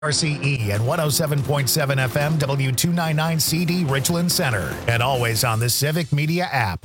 RCE and 107.7 FM W299CD Richland Center, and always on the Civic Media app.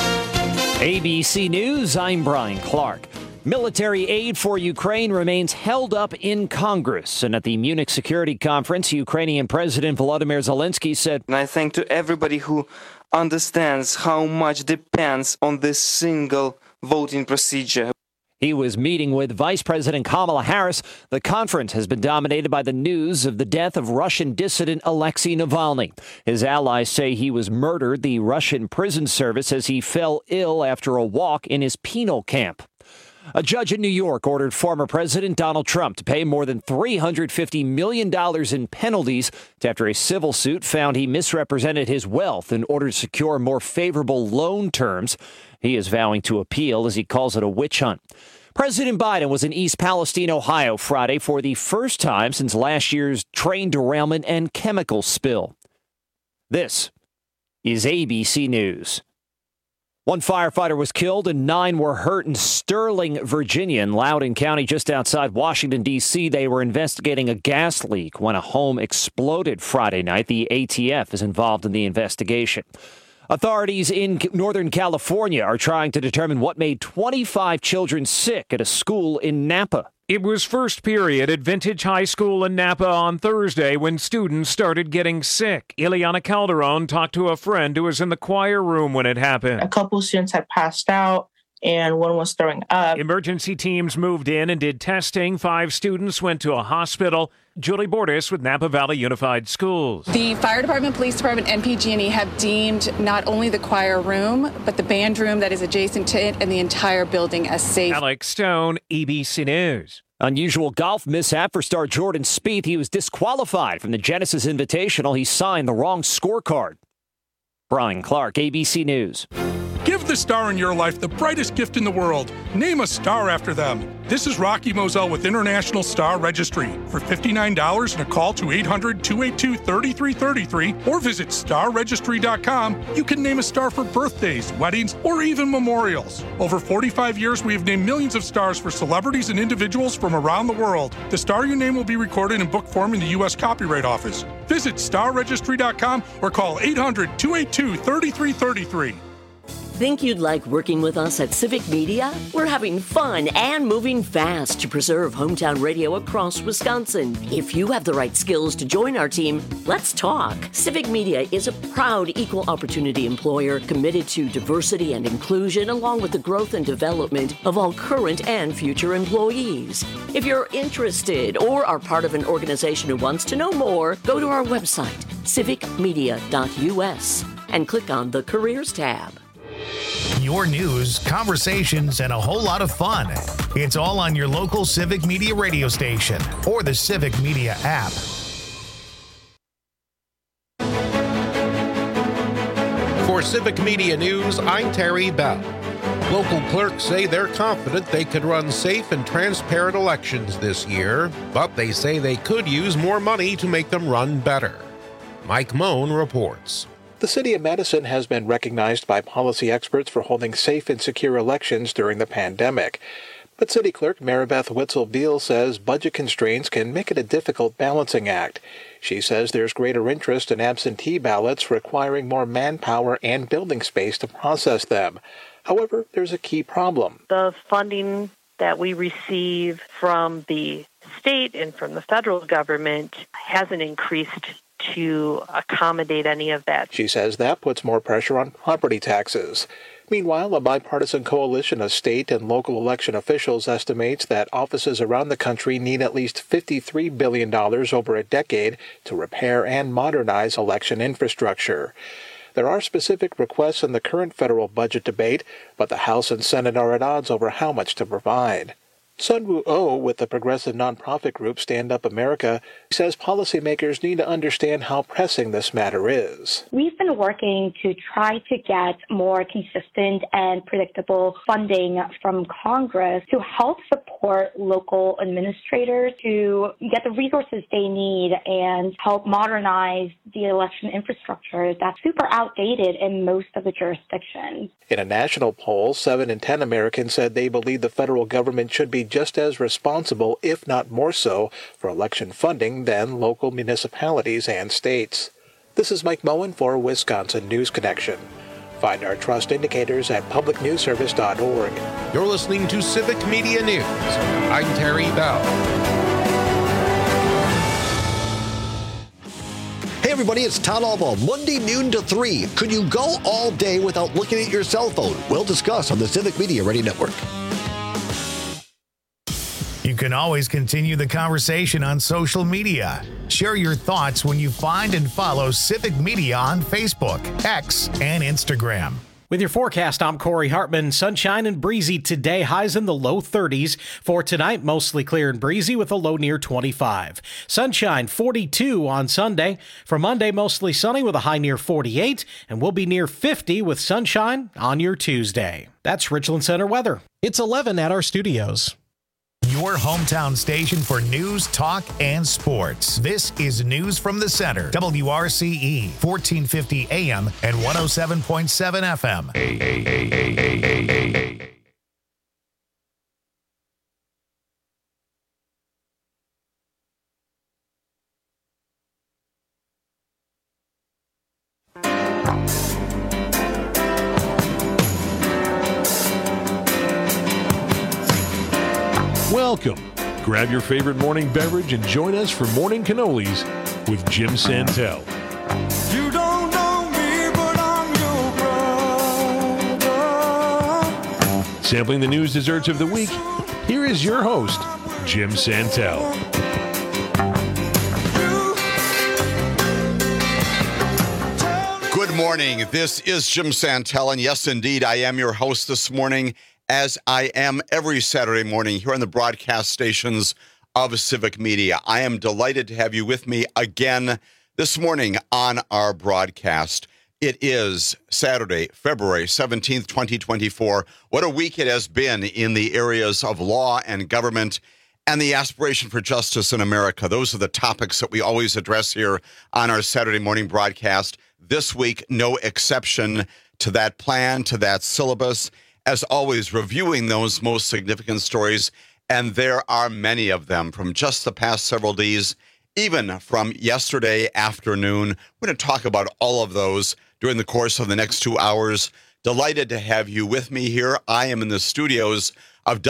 ABC News, I'm Brian Clark. Military aid for Ukraine remains held up in Congress. And at the Munich Security Conference, Ukrainian President Volodymyr Zelensky said, And I thank to everybody who understands how much depends on this single voting procedure. He was meeting with Vice President Kamala Harris. The conference has been dominated by the news of the death of Russian dissident Alexei Navalny. His allies say he was murdered. The Russian prison service says he fell ill after a walk in his penal camp. A judge in New York ordered former President Donald Trump to pay more than $350 million in penalties after a civil suit found he misrepresented his wealth in order to secure more favorable loan terms. He is vowing to appeal, as he calls it, a witch hunt. President Biden was in East Palestine, Ohio, Friday for the first time since last year's train derailment and chemical spill. This is ABC News. One firefighter was killed and 9 were hurt in Sterling, Virginia, in Loudoun County, just outside Washington, D.C. They were investigating a gas leak when a home exploded Friday night. The ATF is involved in the investigation. Authorities in Northern California are trying to determine what made 25 children sick at a school in Napa. It was first period at Vintage High School in Napa on Thursday when students started getting sick. Ileana Calderon talked to a friend who was in the choir room when it happened. A couple students had passed out, and one was throwing up. Emergency teams moved in and did testing. 5 students went to a hospital. Julie Bordas with Napa Valley Unified Schools. The fire department, police department, and PG&E have deemed not only the choir room, but the band room that is adjacent to it and the entire building as safe. Alex Stone, ABC News. Unusual golf mishap for star Jordan Spieth. He was disqualified from the Genesis Invitational. He signed the wrong scorecard. Brian Clark, ABC News. Give the star in your life the brightest gift in the world. Name a star after them. This is Rocky Moselle with International Star Registry. For $59 and a call to 800-282-3333 or visit starregistry.com, you can name a star for birthdays, weddings, or even memorials. Over 45 years, we have named millions of stars for celebrities and individuals from around the world. The star you name will be recorded in book form in the U.S. Copyright Office. Visit starregistry.com or call 800-282-3333. Think you'd like working with us at Civic Media? We're having fun and moving fast to preserve hometown radio across Wisconsin. If you have the right skills to join our team, let's talk. Civic Media is a proud equal opportunity employer committed to diversity and inclusion, along with the growth and development of all current and future employees. If you're interested or are part of an organization who wants to know more, go to our website, civicmedia.us, and click on the Careers tab. Your news, conversations, and a whole lot of fun. It's all on your local Civic Media radio station or the Civic Media app. For Civic Media News, I'm Terry Bell. Local clerks say they're confident they could run safe and transparent elections this year, but they say they could use more money to make them run better. Mike Moan reports. The City of Madison has been recognized by policy experts for holding safe and secure elections during the pandemic. But City Clerk Maribeth Witzel-Beal says budget constraints can make it a difficult balancing act. She says there's greater interest in absentee ballots requiring more manpower and building space to process them. However, there's a key problem. The funding that we receive from the state and from the federal government hasn't increased to accommodate any of that. She says that puts more pressure on property taxes. Meanwhile, a bipartisan coalition of state and local election officials estimates that offices around the country need at least $53 billion over a decade to repair and modernize election infrastructure. There are specific requests in the current federal budget debate, but the House and Senate are at odds over how much to provide. Sunwoo Oh with the progressive nonprofit group Stand Up America says policymakers need to understand how pressing this matter is. We've been working to try to get more consistent and predictable funding from Congress to help support support local administrators to get the resources they need and help modernize the election infrastructure that's super outdated in most of the jurisdictions. In a national poll, 7 in 10 Americans said they believe the federal government should be just as responsible, if not more so, for election funding than local municipalities and states. This is Mike Moen for Wisconsin News Connection. Find our trust indicators at publicnewsservice.org. You're listening to Civic Media News. I'm Terry Bell. Hey everybody, it's Todd Albaugh, Monday noon to 3. Could you go all day without looking at your cell phone? We'll discuss on the Civic Media Radio Network. You can always continue the conversation on social media. Share your thoughts when you find and follow Civic Media on Facebook, X, and Instagram. With your forecast, I'm Corey Hartman. Sunshine and breezy today, highs in the low 30s. For tonight, mostly clear and breezy with a low near 25. Sunshine 42 on Sunday. For Monday, mostly sunny with a high near 48. And we'll be near 50 with sunshine on your Tuesday. That's Richland Center weather. It's 11 at our studios. Your hometown station for news, talk, and sports. This is News from the Center. WRCE, 1450 AM and 107.7 FM. Welcome. Grab your favorite morning beverage and join us for Morning Cannolis with Jim Santel. You don't know me, but I'm your brother. Sampling the news desserts of the week, here is your host, Jim Santel. Good morning. This is Jim Santel, and yes, indeed, I am your host this morning, as I am every Saturday morning here on the broadcast stations of Civic Media. I am delighted to have you with me again this morning on our broadcast. It is Saturday, February 17th, 2024. What a week it has been in the areas of law and government and the aspiration for justice in America. Those are the topics that we always address here on our Saturday morning broadcast. This week, no exception to that plan, to that syllabus. As always, reviewing those most significant stories, and there are many of them from just the past several days, even from yesterday afternoon. We're going to talk about all of those during the course of the next 2 hours. Delighted to have you with me here. I am in the studios of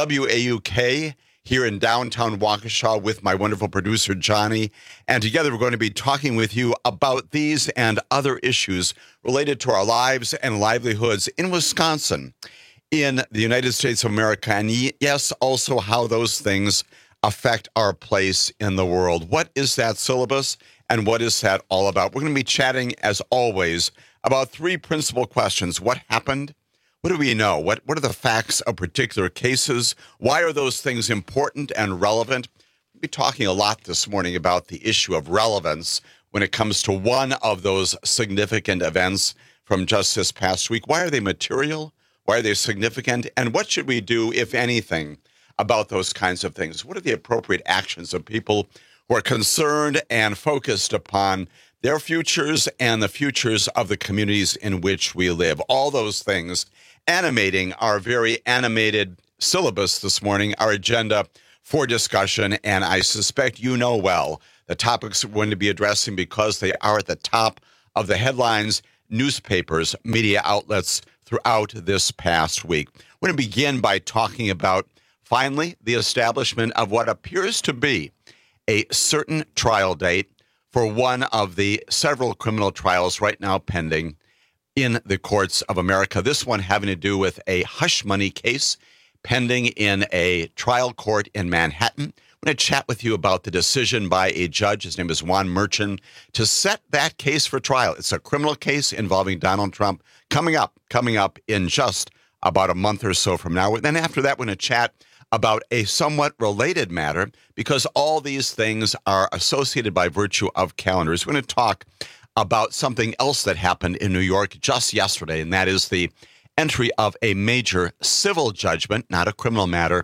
WAUK here in downtown Waukesha with my wonderful producer, Johnny. And together we're going to be talking with you about these and other issues related to our lives and livelihoods in Wisconsin, in the United States of America, and yes, also how those things affect our place in the world. What is that syllabus, and what is that all about? We're going to be chatting, as always, about three principal questions. What happened? What do we know? What are the facts of particular cases? Why are those things important and relevant? We'll be talking a lot this morning about the issue of relevance when it comes to one of those significant events from just this past week. Why are they material? Why are they significant? And what should we do, if anything, about those kinds of things? What are the appropriate actions of people who are concerned and focused upon their futures and the futures of the communities in which we live? All those things animating our very animated syllabus this morning, our agenda for discussion. And I suspect you know well the topics we're going to be addressing because they are at the top of the headlines, newspapers, media outlets throughout this past week. We're going to begin by talking about, finally, the establishment of what appears to be a certain trial date for one of the several criminal trials right now pending in the courts of America. This one having to do with a hush money case pending in a trial court in Manhattan. I'm going to chat with you about the decision by a judge, his name is Juan Merchan, to set that case for trial. It's a criminal case involving Donald Trump coming up in just about a month or so from now. Then after that, we're going to chat about a somewhat related matter because all these things are associated by virtue of calendars. We're going to talk about something else that happened in New York just yesterday, and that is the entry of a major civil judgment, not a criminal matter,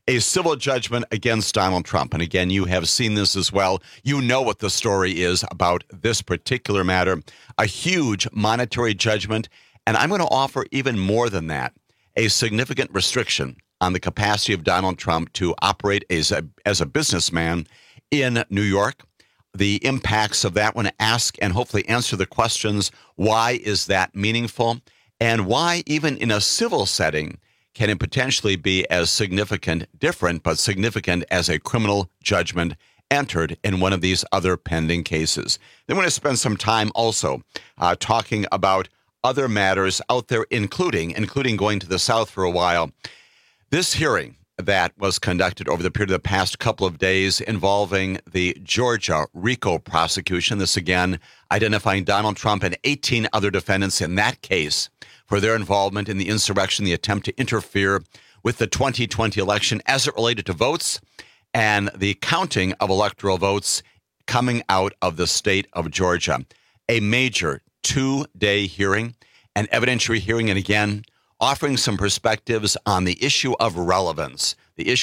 a civil judgment against Donald Trump. And again, you have seen this as well. You know what the story is about this particular matter. A huge monetary judgment. And I'm going to offer even more than that, a significant restriction on the capacity of Donald Trump to operate as a businessman in New York. The impacts of that, when ask and hopefully answer the questions, why is that meaningful? And why, even in a civil setting, can it potentially be as significant, different, but significant as a criminal judgment entered in one of these other pending cases? Then we're going to spend some time also talking about other matters out there, including going to the South for a while. This hearing that was conducted over the period of the past couple of days involving the Georgia RICO prosecution, this again identifying Donald Trump and 18 other defendants in that case for their involvement in the insurrection, the attempt to interfere with the 2020 election as it related to votes and the counting of electoral votes coming out of the state of Georgia. A major 2-day hearing, an evidentiary hearing, and again, offering some perspectives on the issue of relevance,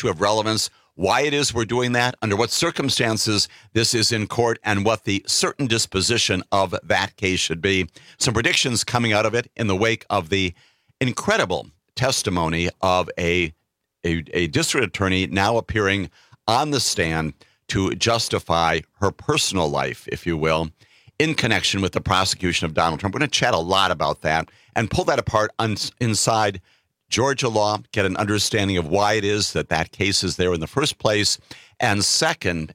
why it is we're doing that, under what circumstances this is in court, and what the certain disposition of that case should be. Some predictions coming out of it in the wake of the incredible testimony of a district attorney now appearing on the stand to justify her personal life, if you will, in connection with the prosecution of Donald Trump. We're going to chat a lot about that and pull that apart inside Georgia law, get an understanding of why it is that case is there in the first place, and second,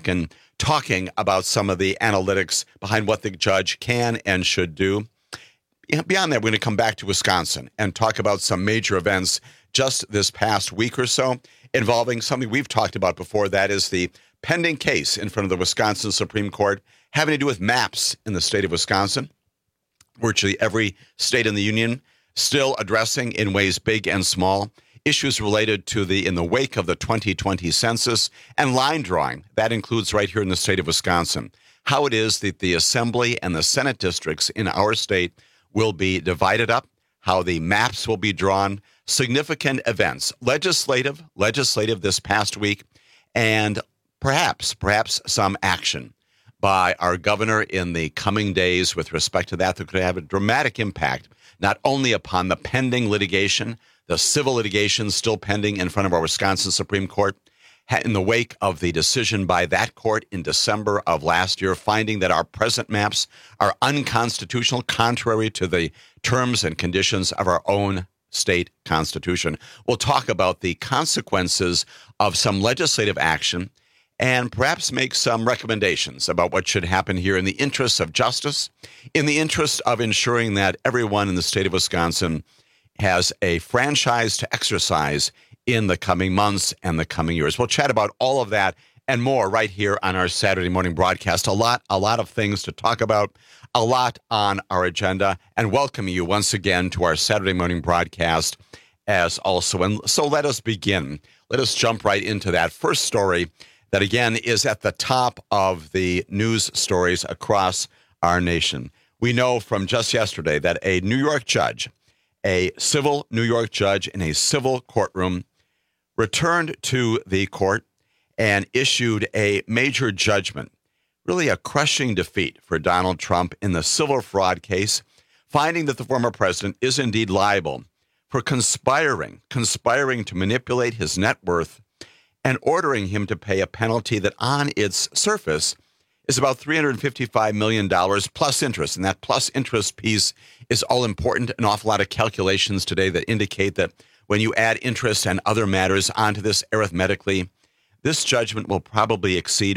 talking about some of the analytics behind what the judge can and should do. Beyond that, we're going to come back to Wisconsin and talk about some major events just this past week or so involving something we've talked about before, that is the pending case in front of the Wisconsin Supreme Court having to do with maps in the state of Wisconsin. Virtually every state in the union still addressing in ways big and small issues related to in the wake of the 2020 census and line drawing. That includes right here in the state of Wisconsin, how it is that the Assembly and the Senate districts in our state will be divided up, how the maps will be drawn, significant events, legislative this past week, and perhaps some action by our governor in the coming days with respect to that could have a dramatic impact, not only upon the pending litigation, the civil litigation still pending in front of our Wisconsin Supreme Court, in the wake of the decision by that court in December of last year, finding that our present maps are unconstitutional, contrary to the terms and conditions of our own state constitution. We'll talk about the consequences of some legislative action and perhaps make some recommendations about what should happen here in the interests of justice, in the interest of ensuring that everyone in the state of Wisconsin has a franchise to exercise in the coming months and the coming years. We'll chat about all of that and more right here on our Saturday morning broadcast. A lot of things to talk about, a lot on our agenda, and welcome you once again to our Saturday morning broadcast as also. And so let us begin. Let us jump right into that first story that, again, is at the top of the news stories across our nation. We know from just yesterday that a New York judge, a civil New York judge in a civil courtroom, returned to the court and issued a major judgment, really a crushing defeat for Donald Trump in the civil fraud case, finding that the former president is indeed liable for conspiring to manipulate his net worth and ordering him to pay a penalty that on its surface is about $355 million plus interest. And that plus interest piece is all important. An awful lot of calculations today that indicate that when you add interest and other matters onto this arithmetically, this judgment will probably exceed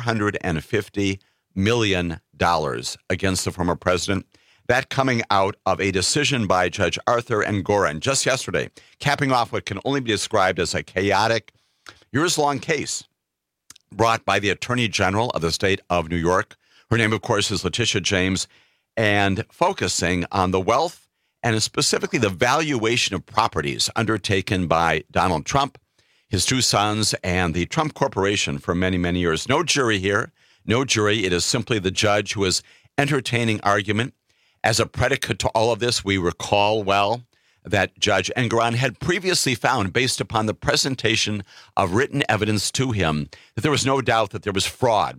$450 million against the former president. That coming out of a decision by Judge Arthur Engoron just yesterday, capping off what can only be described as a chaotic, years-long case brought by the Attorney General of the state of New York. Her name, of course, is Letitia James, and focusing on the wealth and specifically the valuation of properties undertaken by Donald Trump, his two sons, and the Trump Corporation for many, many years. No jury here. No jury. It is simply the judge who is entertaining argument. As a predicate to all of this, we recall well that Judge Engoron had previously found based upon the presentation of written evidence to him that there was no doubt that there was fraud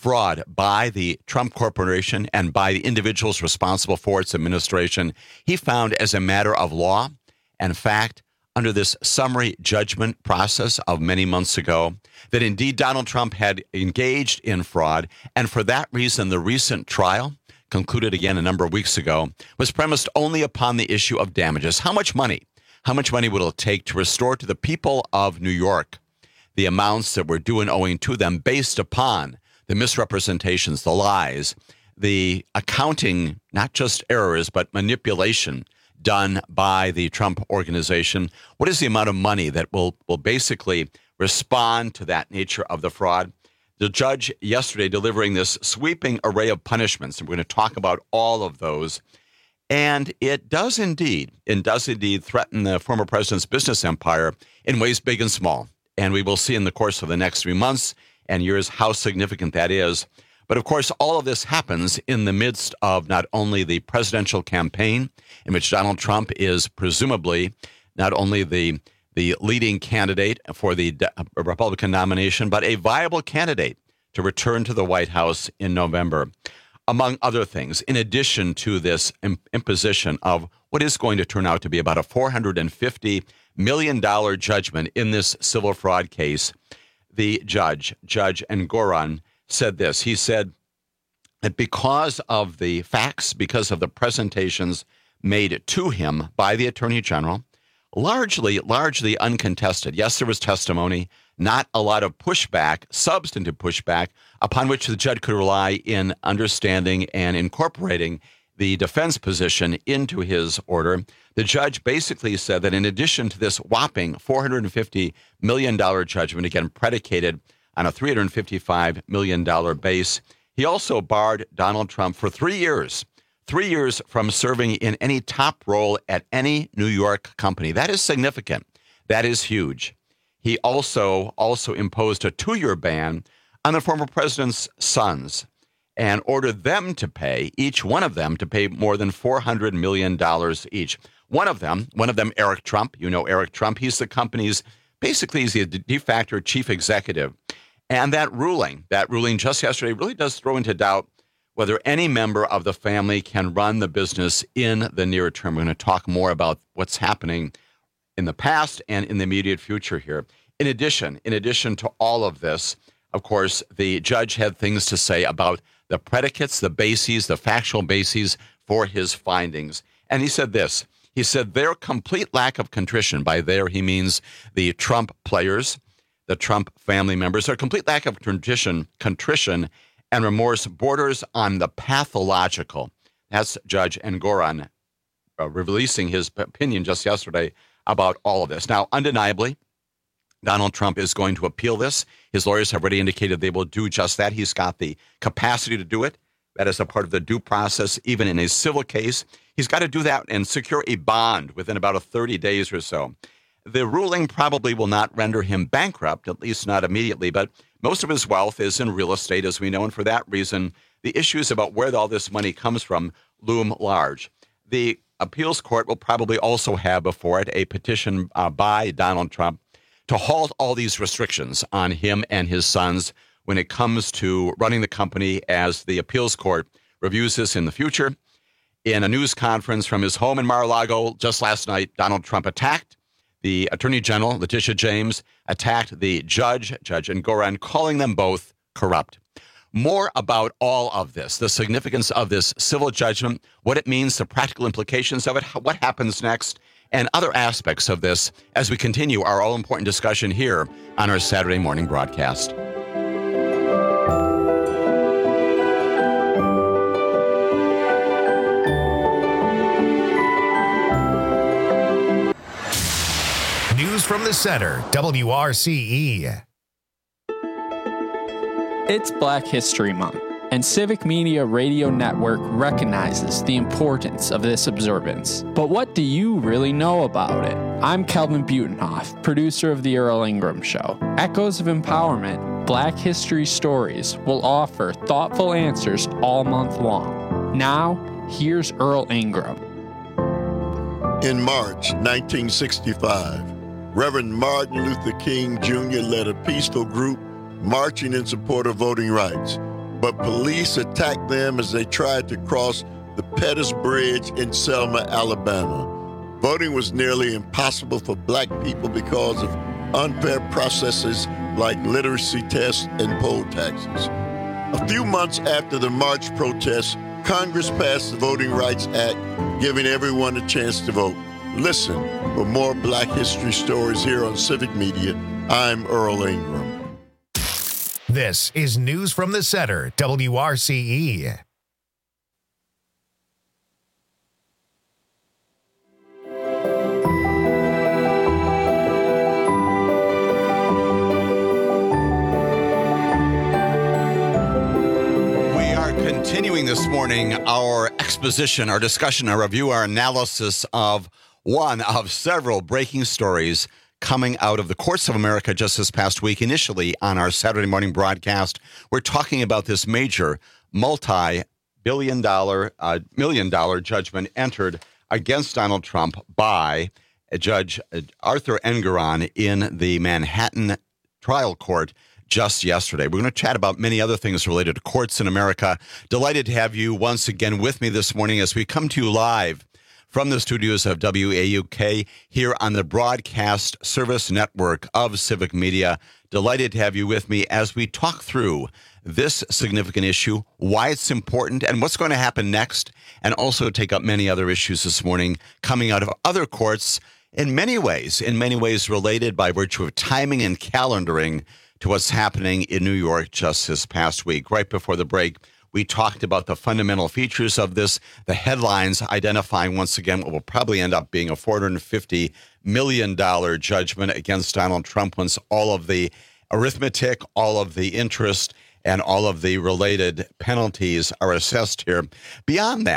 by the Trump Corporation and by the individuals responsible for its administration. He found as a matter of law and fact, under this summary judgment process of many months ago, that indeed Donald Trump had engaged in fraud, and for that reason the recent trial, concluded again a number of weeks ago, was premised only upon the issue of damages. How much money would it take to restore to the people of New York the amounts that were due and owing to them based upon the misrepresentations, the lies, the accounting, not just errors, but manipulation done by the Trump organization? What is the amount of money that will basically respond to that nature of the fraud? The judge yesterday delivering this sweeping array of punishments, and we're going to talk about all of those. And it does indeed threaten the former president's business empire in ways big and small. And we will see in the course of the next 3 months and years how significant that is. But of course, all of this happens in the midst of not only the presidential campaign, in which Donald Trump is presumably not only the leading candidate for the Republican nomination, but a viable candidate to return to the White House in November. Among other things, in addition to this imposition of what is going to turn out to be about a $450 million judgment in this civil fraud case, the Judge Engoron, said this. He said that because of the facts, because of the presentations made to him by the Attorney General, largely uncontested. Yes, there was testimony, not a lot of pushback, substantive pushback, upon which the judge could rely in understanding and incorporating the defense position into his order. The judge basically said that in addition to this whopping $450 million judgment, again predicated on a $355 million base, he also barred Donald Trump for 3 years from serving in any top role at any New York company. That is significant. That is huge. He also imposed a 2-year ban on the former president's sons and ordered them to pay, each one of them, to pay more than $400 million each. One of them, Eric Trump. You know Eric Trump. He's the company's, basically he's the de facto chief executive. And that ruling just yesterday really does throw into doubt whether any member of the family can run the business in the near term. We're going to talk more about what's happening in the past and in the immediate future here. In addition to all of this, of course, the judge had things to say about the predicates, the bases, the factual bases for his findings. And he said this. He said their complete lack of contrition, by there he means the Trump players, the Trump family members, their complete lack of contrition and remorse borders on the pathological. That's Judge Engoron releasing his opinion just yesterday about all of this. Now, undeniably, Donald Trump is going to appeal this. His lawyers have already indicated they will do just that. He's got the capacity to do it. That is a part of the due process, even in a civil case. He's got to do that and secure a bond within about 30 days or so. The ruling probably will not render him bankrupt, at least not immediately, but most of his wealth is in real estate, as we know, and for that reason, the issues about where all this money comes from loom large. The appeals court will probably also have before it a petition by Donald Trump to halt all these restrictions on him and his sons when it comes to running the company as the appeals court reviews this in the future. In a news conference from his home in Mar-a-Lago just last night, Donald Trump attacked the Attorney General, Letitia James, attacked the Judge Engoron, calling them both corrupt. More about all of this, the significance of this civil judgment, what it means, the practical implications of it, what happens next, and other aspects of this as we continue our all-important discussion here on our Saturday morning broadcast. News from the Center, WRCE. It's Black History Month, and Civic Media Radio Network recognizes the importance of this observance. But what do you really know about it? I'm Kelvin Butenhoff, producer of The Earl Ingram Show. Echoes of Empowerment, Black History Stories will offer thoughtful answers all month long. Now, here's Earl Ingram. In March 1965, Reverend Martin Luther King Jr. led a peaceful group marching in support of voting rights, but police attacked them as they tried to cross the Pettus Bridge in Selma, Alabama. Voting was nearly impossible for black people because of unfair processes like literacy tests and poll taxes. A few months after the march protests, Congress passed the Voting Rights Act, giving everyone a chance to vote. Listen for more Black history stories here on Civic Media. I'm Earl Ingram. This is News from the Center, WRCE. Continuing this morning, our exposition, our discussion, our review, our analysis of one of several breaking stories coming out of the courts of America just this past week. Initially, on our Saturday morning broadcast, we're talking about this major multi-billion dollar, $million judgment entered against Donald Trump by Judge Arthur Engoron in the Manhattan trial court just yesterday. We're going to chat about many other things related to courts in America. Delighted to have you once again with me this morning as we come to you live from the studios of WAUK here on the Broadcast Service Network of Civic Media. Delighted to have you with me as we talk through this significant issue, why it's important, and what's going to happen next, and also take up many other issues this morning coming out of other courts in many ways related by virtue of timing and calendaring to what's happening in New York just this past week. Right before the break, we talked about the fundamental features of this, the headlines identifying once again what will probably end up being a $450 million judgment against Donald Trump once all of the arithmetic, all of the interest, and all of the related penalties are assessed here. Beyond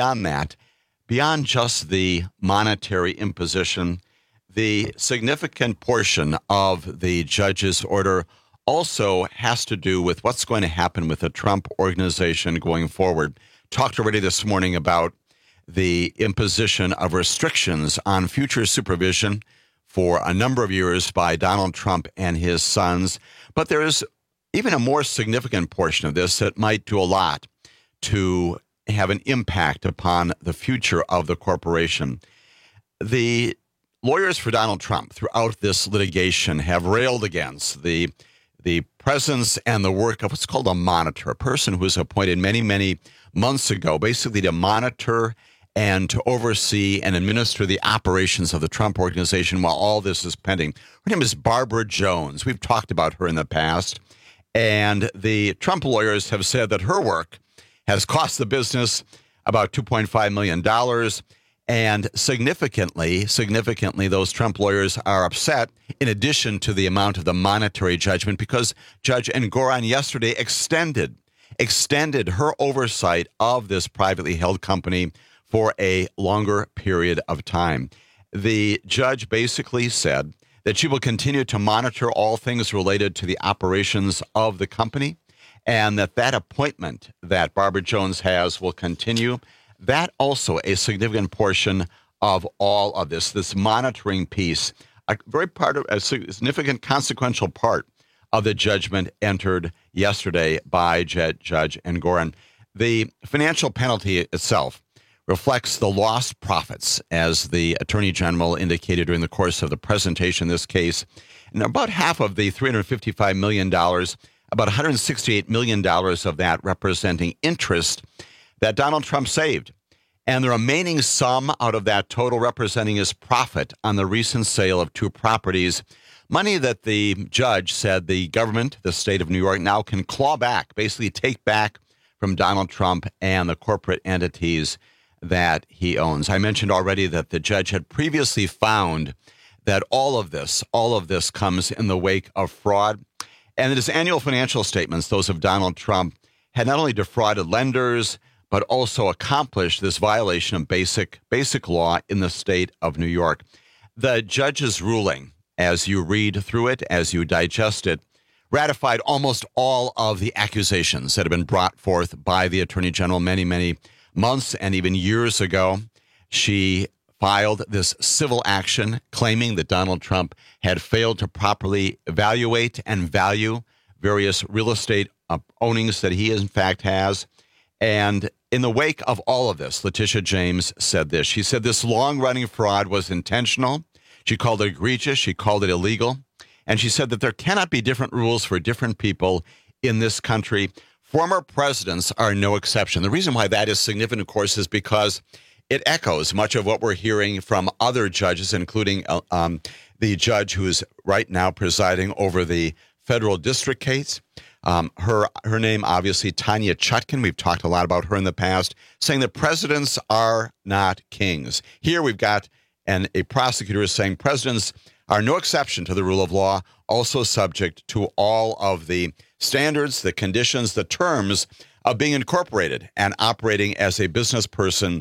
just the monetary imposition, the significant portion of the judge's order also has to do with what's going to happen with the Trump organization going forward. Talked already this morning about the imposition of restrictions on future supervision for a number of years by Donald Trump and his sons. But there is even a more significant portion of this that might do a lot to have an impact upon the future of the corporation. The lawyers for Donald Trump throughout this litigation have railed against the presence and the work of what's called a monitor, a person who was appointed many, many months ago, basically to monitor and to oversee and administer the operations of the Trump organization while all this is pending. Her name is Barbara Jones. We've talked about her in the past. And the Trump lawyers have said that her work has cost the business about $2.5 million. And significantly, those Trump lawyers are upset, in addition to the amount of the monetary judgment, because Judge Engoron yesterday extended her oversight of this privately held company for a longer period of time. The judge basically said that she will continue to monitor all things related to the operations of the company, and that appointment that Barbara Jones has will continue. That also a significant portion of all of this monitoring piece, a significant consequential part of the judgment entered yesterday by Judge Engoron. The financial penalty itself reflects the lost profits, as the Attorney General indicated during the course of the presentation in this case. And about half of the $355 million, about $168 million of that representing interest that Donald Trump saved, and the remaining sum out of that total representing his profit on the recent sale of two properties, money that the judge said the government, the state of New York, now can claw back, basically take back from Donald Trump and the corporate entities that he owns. I mentioned already that the judge had previously found that all of this comes in the wake of fraud, and that his annual financial statements, those of Donald Trump, had not only defrauded lenders, but also accomplished this violation of basic law in the state of New York. The judge's ruling, as you read through it, as you digest it, ratified almost all of the accusations that have been brought forth by the Attorney General many, many months and even years ago. She filed this civil action claiming that Donald Trump had failed to properly evaluate and value various real estate ownings that he in fact has. And in the wake of all of this, Letitia James said this. She said this long-running fraud was intentional. She called it egregious. She called it illegal. And she said that there cannot be different rules for different people in this country. Former presidents are no exception. The reason why that is significant, of course, is because it echoes much of what we're hearing from other judges, including the judge who is right now presiding over the federal district case. Her name, obviously, Tanya Chutkan. We've talked a lot about her in the past, saying that presidents are not kings. Here we've got a prosecutor is saying presidents are no exception to the rule of law, also subject to all of the standards, the conditions, the terms of being incorporated and operating as a business person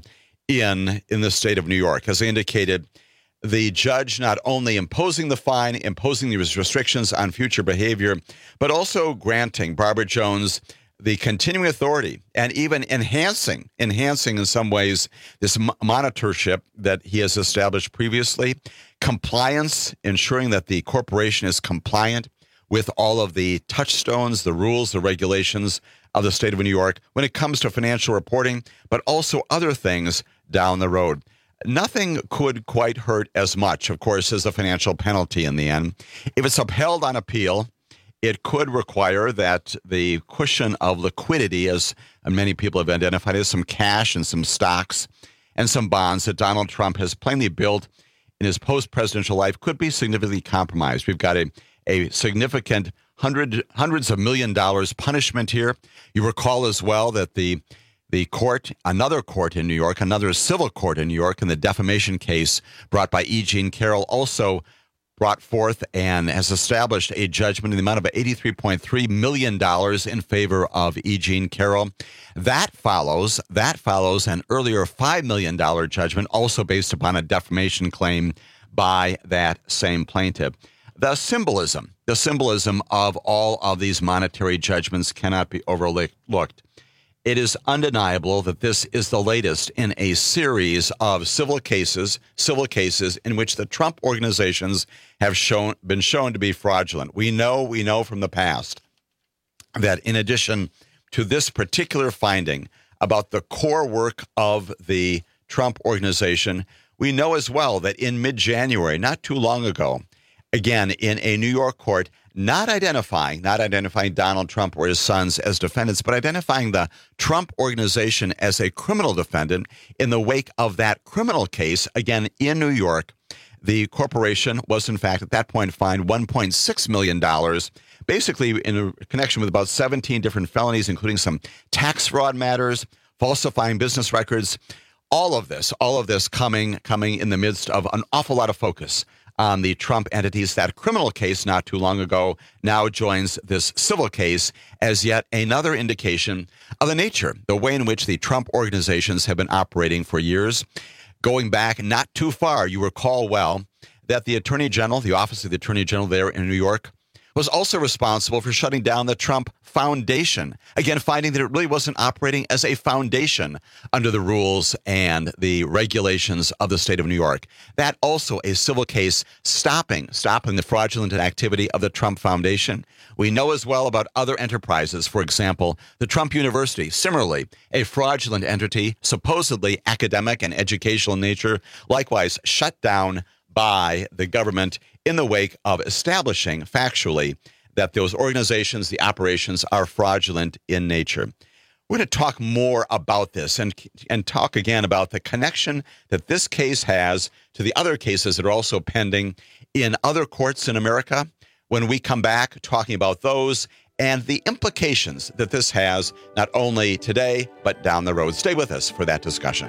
in the state of New York. As I indicated, the judge not only imposing the fine, imposing these restrictions on future behavior, but also granting Barbara Jones the continuing authority and even enhancing in some ways this monitorship that he has established previously, compliance, ensuring that the corporation is compliant with all of the touchstones, the rules, the regulations of the state of New York when it comes to financial reporting, but also other things down the road. Nothing could quite hurt as much, of course, as the financial penalty in the end. If it's upheld on appeal, it could require that the cushion of liquidity, as many people have identified, as some cash and some stocks and some bonds that Donald Trump has plainly built in his post-presidential life, could be significantly compromised. We've got a significant hundreds of $1 million punishment here. You recall as well that the court, another court in New York, another civil court in New York, in the defamation case brought by E. Jean Carroll, also brought forth and has established a judgment in the amount of $83.3 million in favor of E. Jean Carroll. That follows an earlier $5 million judgment, also based upon a defamation claim by that same plaintiff. The symbolism of all of these monetary judgments cannot be overlooked. It is undeniable that this is the latest in a series of civil cases in which the Trump organizations have been shown to be fraudulent. We know from the past that in addition to this particular finding about the core work of the Trump organization, we know as well that in mid-January, not too long ago, again, in a New York court, not identifying Donald Trump or his sons as defendants, but identifying the Trump organization as a criminal defendant. In the wake of that criminal case, again, in New York, the corporation was, in fact, at that point fined $1.6 million, basically in connection with about 17 different felonies, including some tax fraud matters, falsifying business records. All of this coming in the midst of an awful lot of focus on the Trump entities. That criminal case not too long ago now joins this civil case as yet another indication of the way in which the Trump organizations have been operating for years. Going back not too far, you recall well that the Attorney General, the Office of the Attorney General there in New York, was also responsible for shutting down the Trump Foundation. Again, finding that it really wasn't operating as a foundation under the rules and the regulations of the state of New York. That also a civil case stopping the fraudulent activity of the Trump Foundation. We know as well about other enterprises. For example, the Trump University, similarly, a fraudulent entity, supposedly academic and educational in nature, likewise shut down by the government in the wake of establishing factually that those organizations, the operations, are fraudulent in nature. We're going to talk more about this and talk again about the connection that this case has to the other cases that are also pending in other courts in America when we come back, talking about those and the implications that this has not only today, but down the road. Stay with us for that discussion.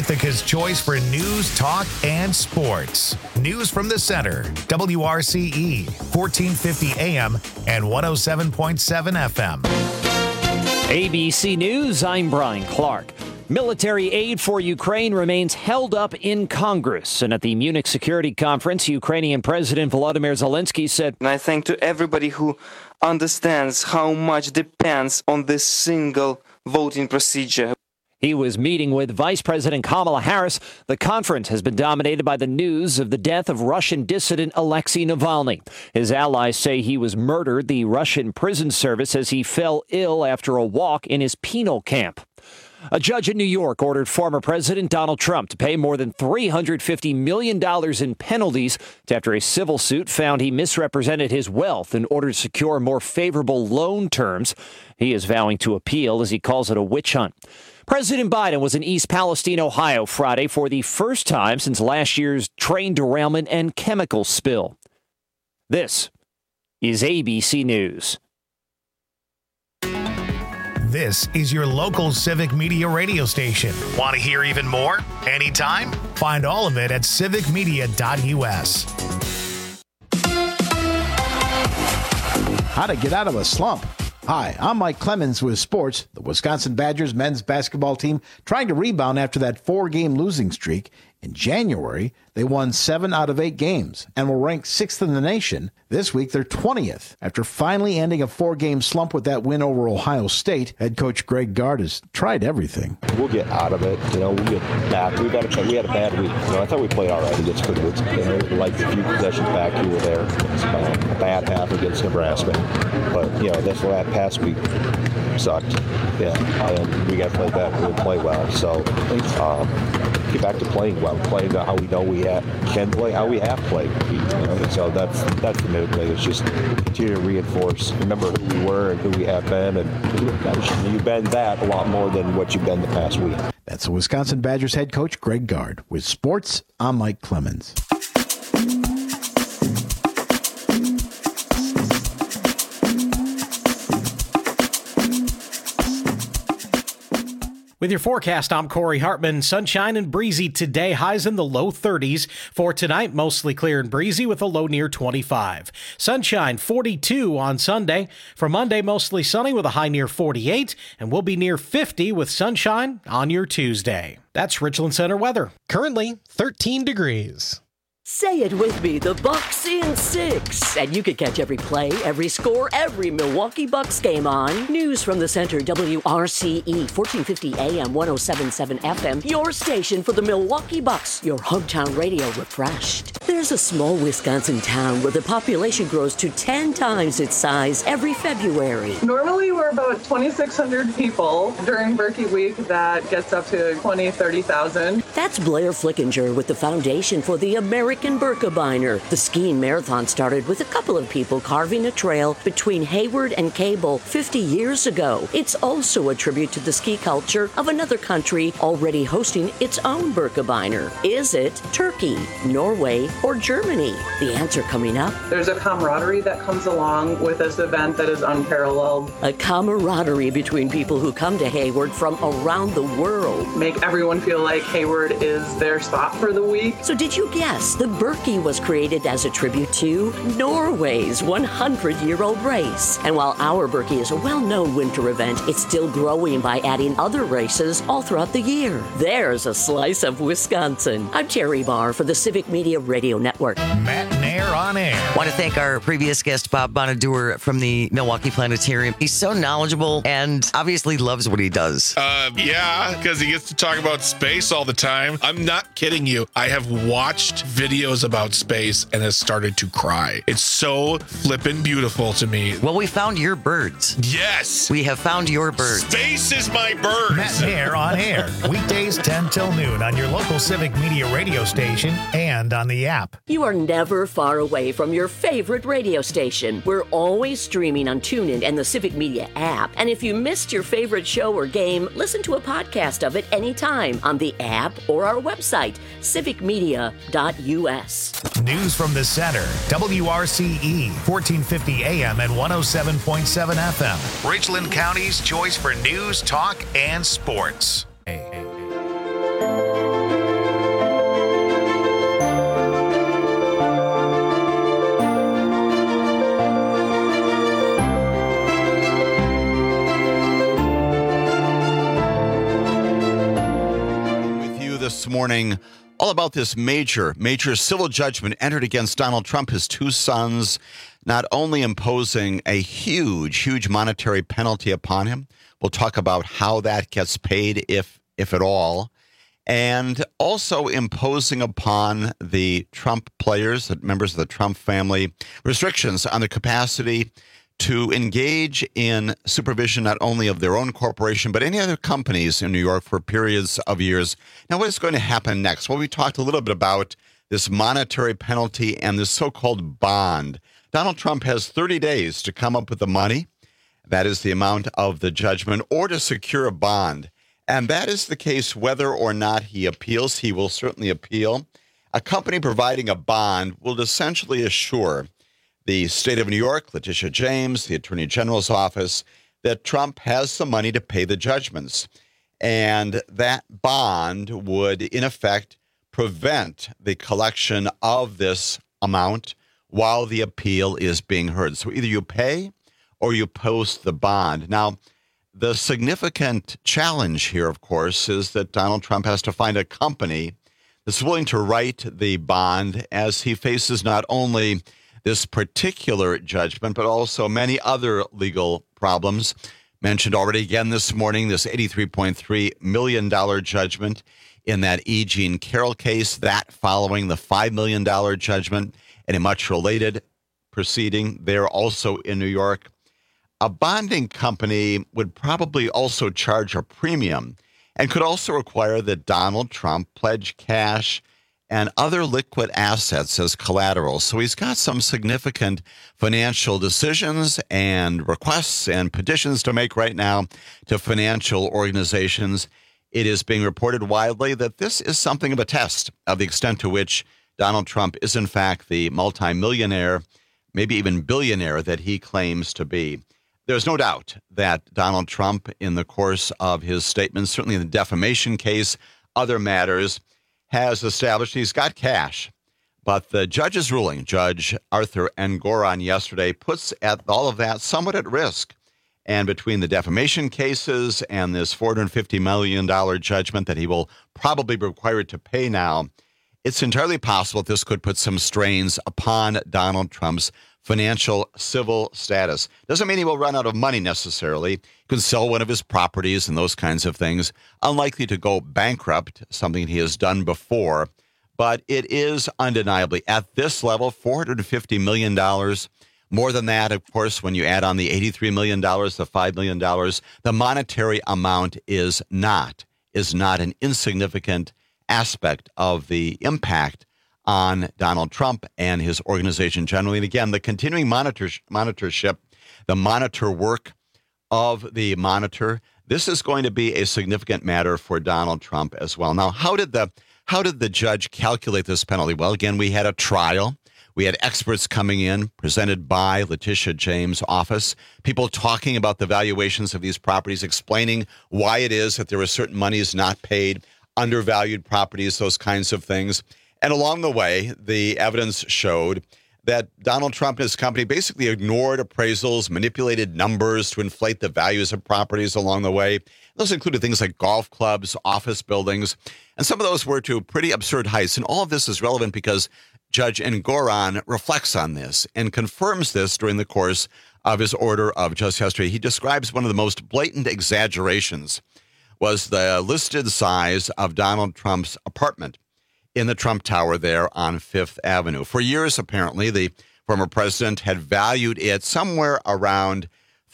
Ithaca's choice for news, talk, and sports. News from the center. WRCE, 1450 AM and 107.7 FM. ABC News, I'm Brian Clark. Military aid for Ukraine remains held up in Congress. And at the Munich Security Conference, Ukrainian President Volodymyr Zelensky said, And I thank to everybody who understands how much depends on this single voting procedure. He was meeting with Vice President Kamala Harris. The conference has been dominated by the news of the death of Russian dissident Alexei Navalny. His allies say he was murdered. The Russian prison service says he fell ill after a walk in his penal camp. A judge in New York ordered former President Donald Trump to pay more than $350 million in penalties after a civil suit found he misrepresented his wealth in order to secure more favorable loan terms. He is vowing to appeal, as he calls it a witch hunt. President Biden was in East Palestine, Ohio, Friday for the first time since last year's train derailment and chemical spill. This is ABC News. This is your local Civic Media radio station. Want to hear even more? Anytime? Find all of it at civicmedia.us. How to get out of a slump. Hi, I'm Mike Clemens with sports. The Wisconsin Badgers men's basketball team trying to rebound after that 4-game losing streak. In January, they won 7 out of 8 games and were ranked 6th in the nation. This week, they're 20th. After finally ending a 4-game slump with that win over Ohio State, head coach Greg Gard has tried everything. We'll get out of it. We'll get back. We had a bad week. I thought we played all right against Goodwood. Like a few possessions back here or there. A bad half against Nebraska. But, this past week sucked. Yeah, and we got to play better. We'll play well. So, get back to playing well, playing how we know we can play, how we have played. So that's the main thing. It's just continue to reinforce, remember who we were and who we have been, and you've been that a lot more than what you've been the past week. That's the Wisconsin Badgers head coach Greg Gard. With sports, I'm Mike Clemens. With your forecast, I'm Corey Hartman. Sunshine and breezy today, highs in the low 30s. For tonight, mostly clear and breezy with a low near 25. Sunshine 42 on Sunday. For Monday, mostly sunny with a high near 48, and we'll be near 50 with sunshine on your Tuesday. That's Richland Center weather. Currently 13 degrees. Say it with me, the Bucks in 6. And you can catch every play, every score, every Milwaukee Bucks game on News from the Center, WRCE, 1450 AM, 107.7 FM, your station for the Milwaukee Bucks, your hometown radio refreshed. There's a small Wisconsin town where the population grows to 10 times its size every February. Normally we're about 2,600 people. During Berkey Week, that gets up to 30,000. That's Blair Flickinger with the Foundation for the American Birkebeiner. The skiing marathon started with a couple of people carving a trail between Hayward and Cable 50 years ago. It's also a tribute to the ski culture of another country already hosting its own Birkebeiner. Is it Turkey, Norway, or Germany? The answer coming up. There's a camaraderie that comes along with this event that is unparalleled. A camaraderie between people who come to Hayward from around the world. Make everyone feel like Hayward is their spot for the week. So did you guess the Berkey was created as a tribute to Norway's 100-year-old race? And while our Berkey is a well-known winter event, it's still growing by adding other races all throughout the year. There's a slice of Wisconsin. I'm Terry Barr for the Civic Media Radio Network. Matt Nair on air. Want to thank our previous guest, Bob Bonaduer from the Milwaukee Planetarium. He's so knowledgeable and obviously loves what he does. Yeah, because he gets to talk about space all the time. I'm not kidding you. I have watched videos about space and has started to cry. It's so flippin' beautiful to me. Well, we found your birds. Yes. We have found your birds. Space is my bird. Matt Nair on air. Weekdays 10 till noon on your local Civic Media radio station and on the app. You are never far away from your favorite radio station. We're always streaming on TuneIn and the Civic Media app. And if you missed your favorite show or game, listen to a podcast of it anytime on the app or our website, civicmedia.us. News from the center, WRCE, 1450 AM and 107.7 FM. Richland County's choice for news, talk, and sports. Hey. morning all about this major civil judgment entered against Donald Trump, his two sons, not only imposing a huge monetary penalty upon him. We'll talk about how that gets paid, if at all, and also imposing upon the Trump players, the members of the Trump family, restrictions on their capacity to engage in supervision not only of their own corporation, but any other companies in New York for periods of years. Now, what is going to happen next? Well, we talked a little bit about this monetary penalty and this so-called bond. Donald Trump has 30 days to come up with the money. That is the amount of the judgment, or to secure a bond. And that is the case whether or not he appeals. He will certainly appeal. A company providing a bond will essentially assure the state of New York, Letitia James, the Attorney General's office, that Trump has the money to pay the judgments. And that bond would, in effect, prevent the collection of this amount while the appeal is being heard. So either you pay or you post the bond. Now, the significant challenge here, of course, is that Donald Trump has to find a company that's willing to write the bond, as he faces not only this particular judgment, but also many other legal problems. Mentioned already again this morning, this $83.3 million judgment in that E. Jean Carroll case, that following the $5 million judgment in a much related proceeding there also in New York. A bonding company would probably also charge a premium and could also require that Donald Trump pledge cash and other liquid assets as collateral. So he's got some significant financial decisions and requests and petitions to make right now to financial organizations. It is being reported widely that this is something of a test of the extent to which Donald Trump is, in fact, the multimillionaire, maybe even billionaire that he claims to be. There's no doubt that Donald Trump, in the course of his statements, certainly in the defamation case, other matters, has established he's got cash. But the judge's ruling, Judge Arthur Engoron yesterday, puts at all of that somewhat at risk. And between the defamation cases and this $450 million judgment that he will probably be required to pay now, it's entirely possible that this could put some strains upon Donald Trump's financial civil status. Doesn't mean he will run out of money necessarily. He could sell one of his properties and those kinds of things. Unlikely to go bankrupt, something he has done before. But it is undeniably at this level, $450 million. More than that, of course, when you add on the $83 million, the $5 million, the monetary amount is not an insignificant aspect of the impact on Donald Trump and his organization generally. And again, the continuing monitorship, the monitor work of the monitor, this is going to be a significant matter for Donald Trump as well. Now, how did the judge calculate this penalty? Well, again, we had a trial. We had experts coming in, presented by Letitia James' office, people talking about the valuations of these properties, explaining why it is that there were certain monies not paid, undervalued properties, those kinds of things. And along the way, the evidence showed that Donald Trump and his company basically ignored appraisals, manipulated numbers to inflate the values of properties along the way. Those included things like golf clubs, office buildings, and some of those were to pretty absurd heights. And all of this is relevant because Judge Engoron reflects on this and confirms this during the course of his order of just yesterday. He describes one of the most blatant exaggerations was the listed size of Donald Trump's apartment in the Trump Tower there on Fifth Avenue. For years, apparently, the former president had valued it somewhere around